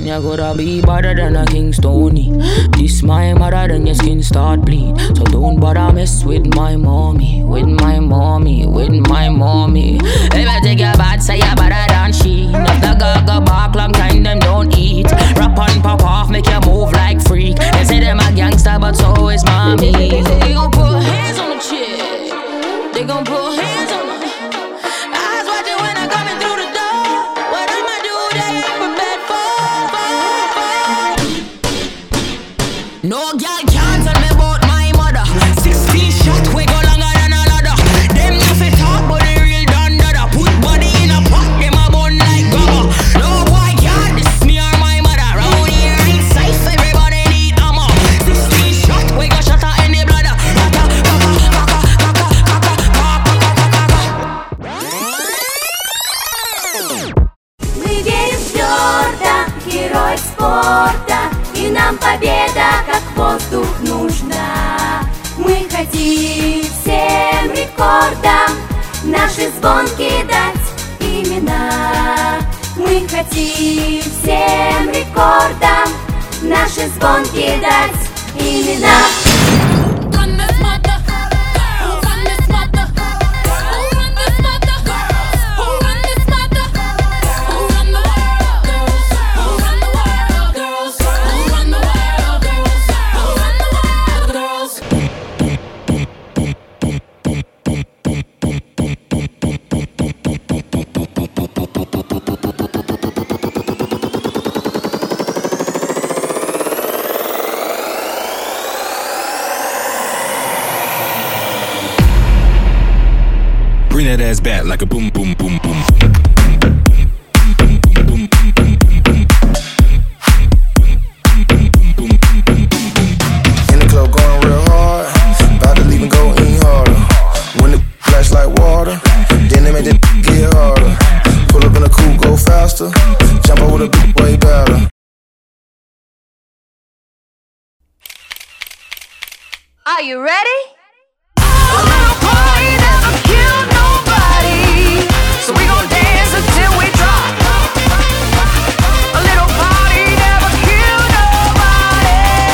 You coulda be better than a Kingstoni. This my mother, then your skin start bleed. So don't bother mess with my mommy, with my mommy, with my mommy. If I take your bad, say you better than she. If the gaga bark long time, them don't eat. Rap and pop off, make you move like freak. They say them a gangster, but so is mommy. They gon' put hands on the chick. They gon' put hands on her. Eyes watching when I'm coming through the door. What I'ma do, they ain't prepared for. No girl can't tell me about my mother. 16 shot, we go longer than a ladder. Them nothing talk, but they real done dada. Put body in a pot, them a bun like grabber. No boy can't diss me or my mother. Round here ain't safe, everybody need armor. 16 shot, we go shut her in the bladder. Мы верим твердо, герой спорта, и нам победа как воздух нужна. Мы хотим всем рекордам наши звонки дать имена. Мы хотим всем рекордам наши звонки дать имена. Bring that ass back like a boom, boom, boom, boom. In the club going real hard, about to leave and go in harder. When the flash like water, then they make the get harder. Pull up in a coupe, go faster, jump over the big way better. Are you ready? A little party never killed nobody, so we gon' dance until we drop. A little party never killed nobody.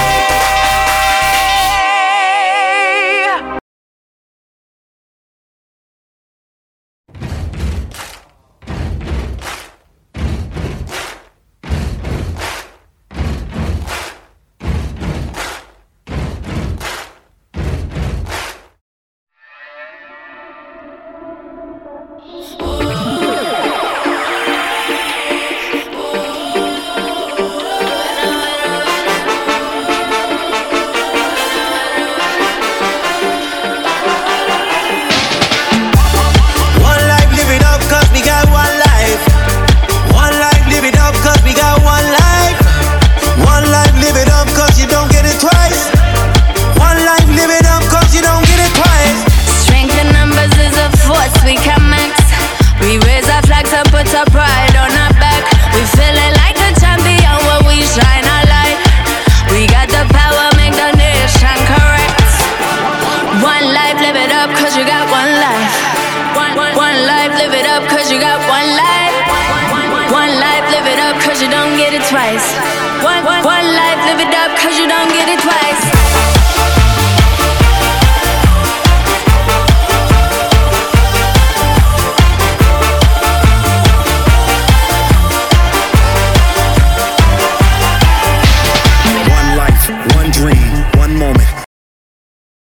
Twice. One life, live it up, cause you don't get it twice. One life, one dream, one moment.